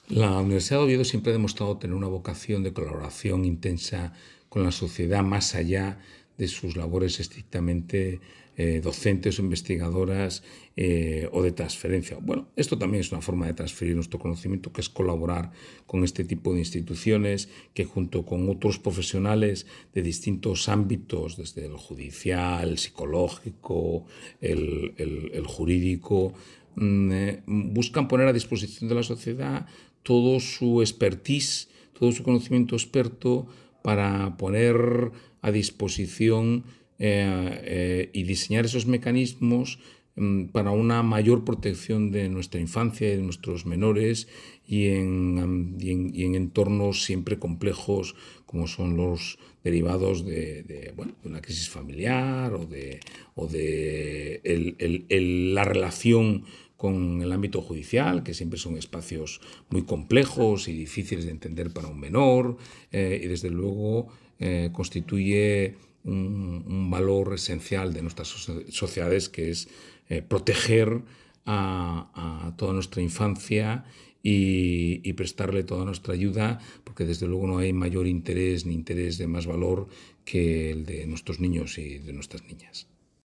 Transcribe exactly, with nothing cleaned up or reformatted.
La Universidad de Oviedo siempre ha demostrado tener una vocación de colaboración intensa con la sociedad más allá de sus labores estrictamente eh, docentes o investigadoras eh, o de transferencia. Bueno, esto también es una forma de transferir nuestro conocimiento, que es colaborar con este tipo de instituciones que junto con otros profesionales de distintos ámbitos, desde el judicial, el psicológico, el, el, el jurídico, mm, eh, buscan poner a disposición de la sociedad todo su expertise, todo su conocimiento experto para poner a disposición eh, eh, y diseñar esos mecanismos mm, para una mayor protección de nuestra infancia y de nuestros menores y en, y en, y en entornos siempre complejos como son los derivados de, de, bueno, de una crisis familiar o de, o de el, el, el, la relación con el ámbito judicial, que siempre son espacios muy complejos y difíciles de entender para un menor, eh, y desde luego eh, constituye un, un valor esencial de nuestras sociedades, que es eh, proteger a, a toda nuestra infancia y, y prestarle toda nuestra ayuda, porque desde luego no hay mayor interés ni interés de más valor que el de nuestros niños y de nuestras niñas.